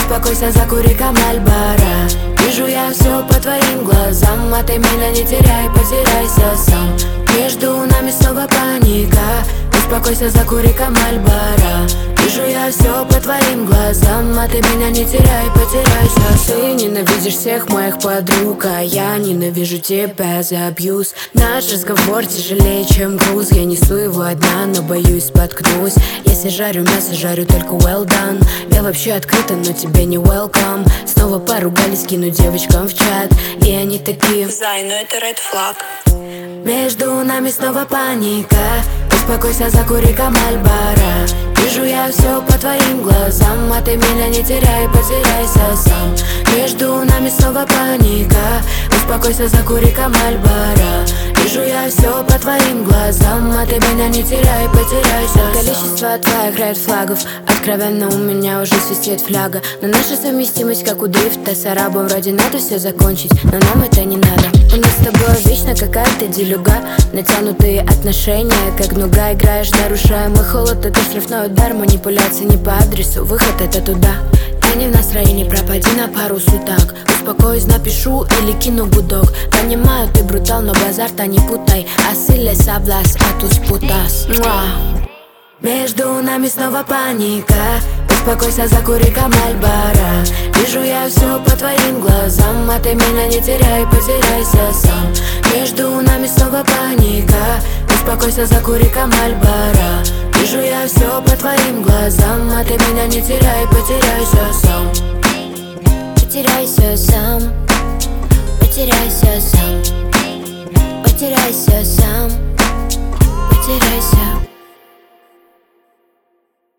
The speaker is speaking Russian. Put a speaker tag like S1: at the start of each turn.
S1: Успокойся, закури-ка Мальборо. Вижу я все по твоим глазам, а ты меня не теряй, потеряйся сам. Между нами снова паника. Успокойся, закури-ка Мальборо. Вижу я все по твоим глазам, а ты меня не теряй, потеряйся. Ты ненавидишь всех моих подруг, а я ненавижу тебя за абьюз. Наш разговор тяжелее, чем груз. Я несу его одна, но боюсь споткнусь. Если жарю мясо, жарю только well done. Я вообще открыта, но тебе не welcome. Снова поругались, кину девочкам в чат, и они такие:
S2: Зай, ну это red flag.
S1: Между нами снова паника. Успокойся, закури-ка Мальборо. Вижу я все по твоим глазам, а ты меня не теряй, потеряйся сам. Между нами снова паника. Успокойся, закури-ка Мальборо. Вижу я все по твоим глазам, а ты меня не теряй, потеряйся. Количество твоих ред флагов откровенно у меня уже свистит фляга. Но наша совместимость как у дрифта с арабом. Вроде надо все закончить, но нам это не надо. У нас с тобой вечно какая-то делюга. Натянутые отношения, как нуга. Играешь, нарушая мой холод, это штрафной удар. Манипуляции не по адресу, выход это туда. Я не в настроении, пропади на пару суток. Успокоюсь, напишу или кину гудок. Понимаю, ты брутал, но базар-то не путай. Así les hablas a tus putas. Между нами снова паника. Успокойся, закури-ка Мальборо. Вижу я все по твоим глазам, а ты меня не теряй, потеряйся сам. Между нами снова паника. Успокойся, закури-ка Мальборо. Вижу я все по твоим глазам, а ты меня не теряй, потеряйся сам.
S3: Потеряйся сам, потеряйся сам, потеряйся сам, потеряйся.